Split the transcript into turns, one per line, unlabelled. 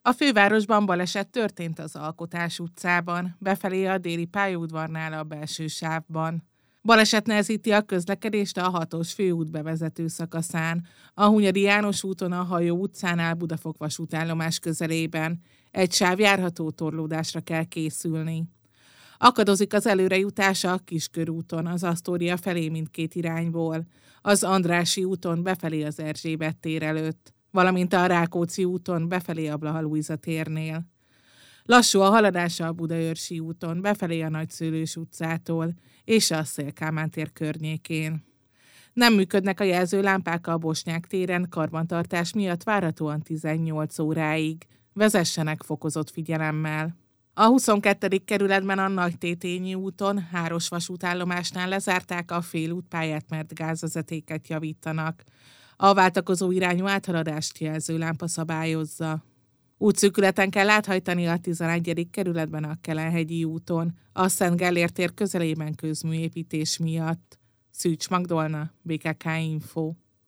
A fővárosban baleset történt az Alkotás utcában, befelé a déli pályaudvarnál a belső sávban. Baleset nehezíti a közlekedést a 6-os főút bevezető szakaszán, a Hunyadi János úton a Hajó utcánál Budafok vasútállomás közelében. Egy sáv járható torlódásra kell készülni. Akadozik az előrejutás a Kiskörúton, az Asztória felé mindkét irányból, az Andrássy úton befelé az Erzsébet tér előtt, valamint a Rákóczi úton befelé a Blaha Lujza térnél. Lassú a haladása a Budaörsi úton befelé a Nagyszőlős utcától és a Széll-Kálmán tér környékén. Nem működnek a jelzőlámpák a Bosnyák téren karbantartás miatt várhatóan 18 óráig. Vezessenek fokozott figyelemmel. A 22. kerületben a Nagytétényi úton, Háros vasútállomásnál lezárták a félútpályát, mert gázvezetéket javítanak. A váltakozó irányú áthaladást jelzőlámpa szabályozza. Útszűkületen kell áthajtani a 11. kerületben a Kelenhegyi úton, a Szent Gellért tér közelében közműépítés miatt. Szűcs Magdolna, BKK Info.